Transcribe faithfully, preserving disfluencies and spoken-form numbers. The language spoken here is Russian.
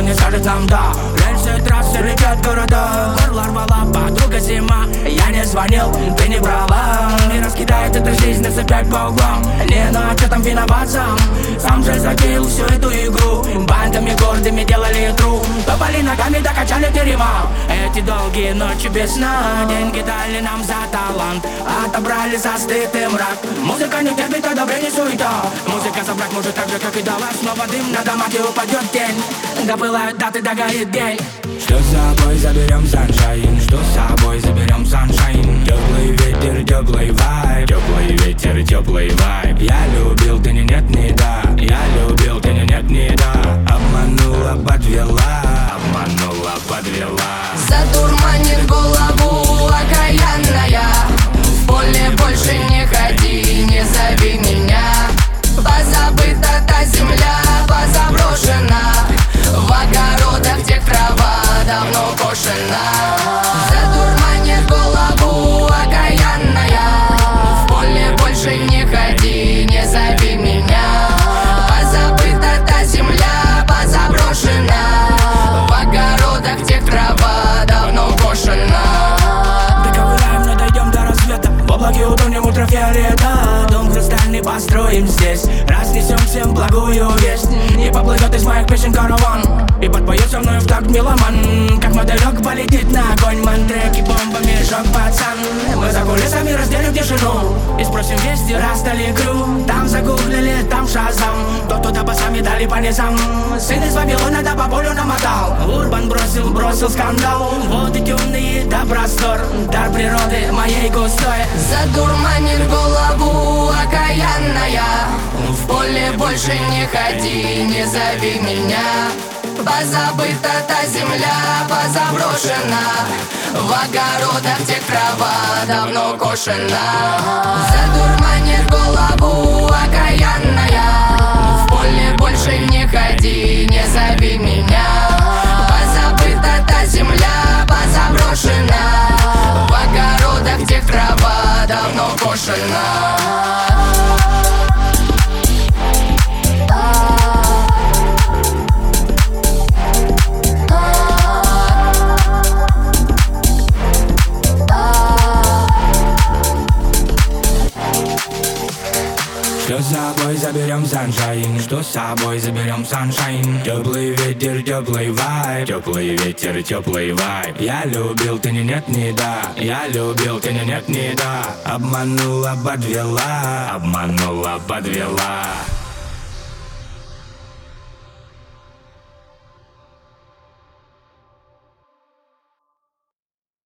не скажет нам да. Рельсы, трассы, ребят, города. Горло рвала подруга зима. Я не звонил, ты не брала. И раскидает эта жизнь нас опять по углам. Не, ну а чё там виноват сам? Сам же затеял всю эту игру. Бандами гордыми делали тру. Топали ногами, докачали терема. Эти долгие ночи без сна. Деньги дали нам за талант, отобрали за стыд и мрак. Музыка не терпит одобрения, суета. Музыка собрать может так же, как и далась. Снова дым на домах и упадет тень. Да пылают даты, да горит день. Что с собой заберем саншайн? Что с собой заберем саншайн? Теплый ветер, теплый вайб. Теплый ветер, теплый вайб. Я любил, ты не нет, не да. Я любил, ты не нет, не да. Обманула, подвела. Обманула, подвела. Задурманит голову окаянная. В поле больше не ходи, не зови меня. Позабыта та земля, позаброшена. В огородах, где трава давно кошена. Задурманит голову окаянная. В поле больше не ходи, не зови меня. Позабыта та земля, позаброшена. В огородах, где трава давно кошена. Доковыраем, но дойдем до рассвета. В облаке утонем ультрафиолета. Дом хрустальный построим здесь. Разнесем всем благую весть. И поплывет из моих песен караван. И подпоет со мной в такт меломан. Как мотылек полетит на огонь. Мантреки бомбами жёг пацан. Мы за кулисами разделим тишину. И спросим вести, расстали крю. Там загуглили, там шазам. Тот, туда басами дали по низам. Сын из Вавилона, да по полю намотал. Урбан бросил, бросил скандал. Воды темные, да простор. Дар природы моей густой. Задурманит голову окаянная. В поле больше не ходи, не зови меня. Позабыта та земля, позаброшена. В огородах, где трава давно кошена. Задурманит голову окаянная. В поле больше не ходи, не зови меня. Позабыта та земля, позаброшена. В огородах, где трава давно кошена. Что с собой заберем саншайн? Что с собой заберем саншайн? Теплый ветер, теплый вайб. Теплый ветер, теплый вайб. Я любил, ты не нет, не да. Я любил, ты не нет, не да. Обманула, подвела. Обманула, подвела.